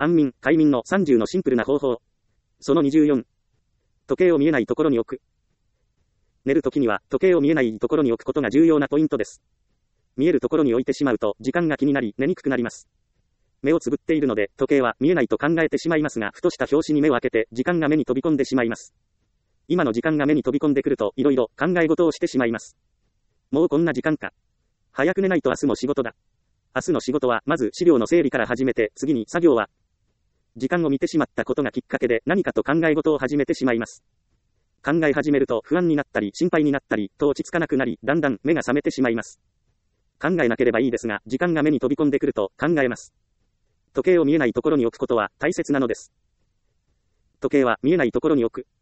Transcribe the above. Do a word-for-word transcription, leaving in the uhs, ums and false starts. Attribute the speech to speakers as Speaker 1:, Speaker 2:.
Speaker 1: 安眠、快眠のさんじゅうのシンプルな方法。そのにじゅうよん。時計を見えないところに置く。寝るときには時計を見えないところに置くことが重要なポイントです。見えるところに置いてしまうと時間が気になり寝にくくなります。目をつぶっているので時計は見えないと考えてしまいますが、ふとした拍子に目を開けて時間が目に飛び込んでしまいます。今の時間が目に飛び込んでくるといろいろ考え事をしてしまいます。もうこんな時間か。早く寝ないと明日も仕事だ。明日の仕事はまず資料の整理から始めて、次に作業は。時間を見てしまったことがきっかけで何かと考え事を始めてしまいます。考え始めると不安になったり心配になったりと落ち着かなくなり、だんだん目が覚めてしまいます。考えなければいいですが、時間が目に飛び込んでくると考えます。時計を見えないところに置くことは大切なのです。時計は見えないところに置く。